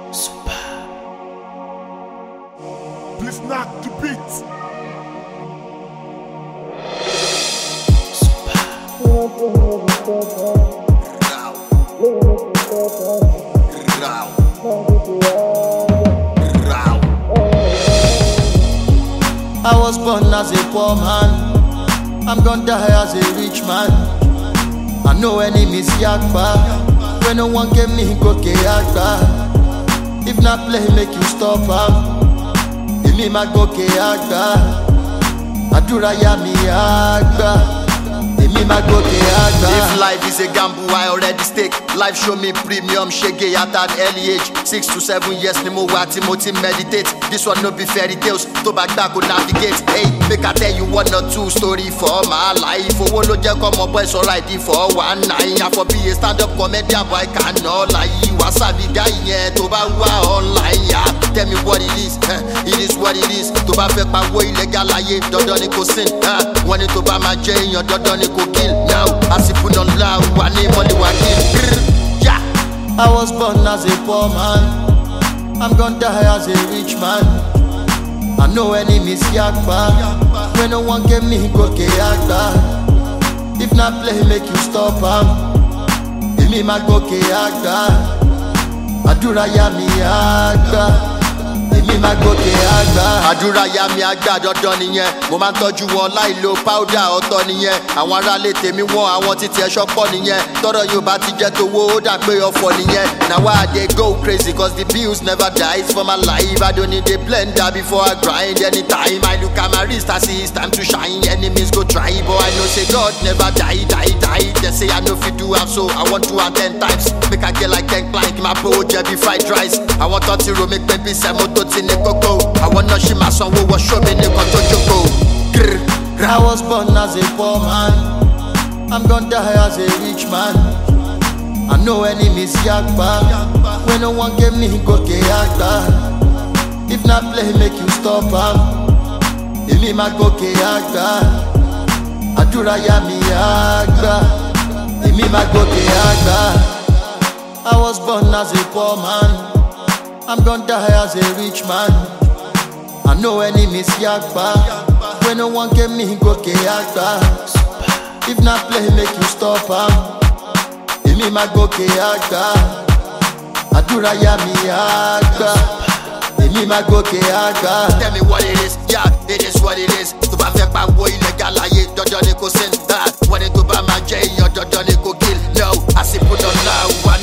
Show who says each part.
Speaker 1: Please knock the beat.
Speaker 2: I was born as a poor man, I'm gonna die as a rich man. I know enemies yakba, when no one get me go yakba. If not play make you stop am, give me my go yakba. Adura ya mi yakba, give me my go yakba.
Speaker 3: If life is a gamble, I already stake. Life show me premium shege at an early age. 6 to 7 years ni mo wa ti mo ti meditate. This one no be fairy tales, to back go navigate. Hey, make I tell you 1 or 2 story for my life. Owó ló jẹ́ kọ́ ọmọ boys alright for 19. I for be a stand-up comedian boy cannot lie. Wasabi guy yẹn tó bá wà online ya. Tell me what it is, it is what it is. Tó bá fẹ́ pawó illegal ayé, dandan ni kò sin. Wọ́n ní tó bá máa jẹ èèyàn, dandan ni kò kill. Now, àsìkò náà la wà ní mọ́lẹ̀ wà kill.
Speaker 2: I was born as a poor man, I'm gonna die as a rich man. I know enemies yakba, when no one get me go yakba. If not play make you stop am, give me my go yakba. Adura ya mi yakba, give me my go yakba.
Speaker 3: Àdúrà ya mi àgbà dandan nìyẹn. Mo máa ń tọ́jú wọn láì lo powder ọ̀tọ̀ nìyẹn. Àwọn aráalé tèmi wọ́n àwọn títí ẹ̀ṣọ́ pọ̀ nìyẹn. Tọ́rọ̀ yóò bá ti jẹ́ tówó ó dà pé ọ̀fọ̀ nìyẹn. Now why I dey go crazy cause the bills never dies for my life. I don't need a blender before I grind anytime. I look at my wrist I see it's time to shine. Enemies go try but I know say God never die. They say I know fit do am so I want to am 10 times. Make I get like 10 plank my po jẹbi fried rice. I want to ro make baby sẹ́mo tó ti ní kókó. I want no shima sanwó wọ show me nìkan tó jókòó.
Speaker 2: I was born as a poor man, I'm gonna die as a rich man. I know enemies yakba, when no one get me go yakba. If not play make you stop am, give me my go yakba. Adura ya mi yakba, give me my go yakba. I was born as a poor man, I'm gonna die as a rich man. I know enemies yakba, when no one get me go yakba. If not play make you stop am, give me my go yakba. Adura ya mi yakba, give me my go yakba.
Speaker 3: Tell me what it is, yeah, it is what it is. Tó bá fẹ́ pawó illegal ayé, dandan ni kò sin. Wọ́n ní tó bá máa jẹ èèyàn, dandan ni kò kill. No, àsìkò náà la wà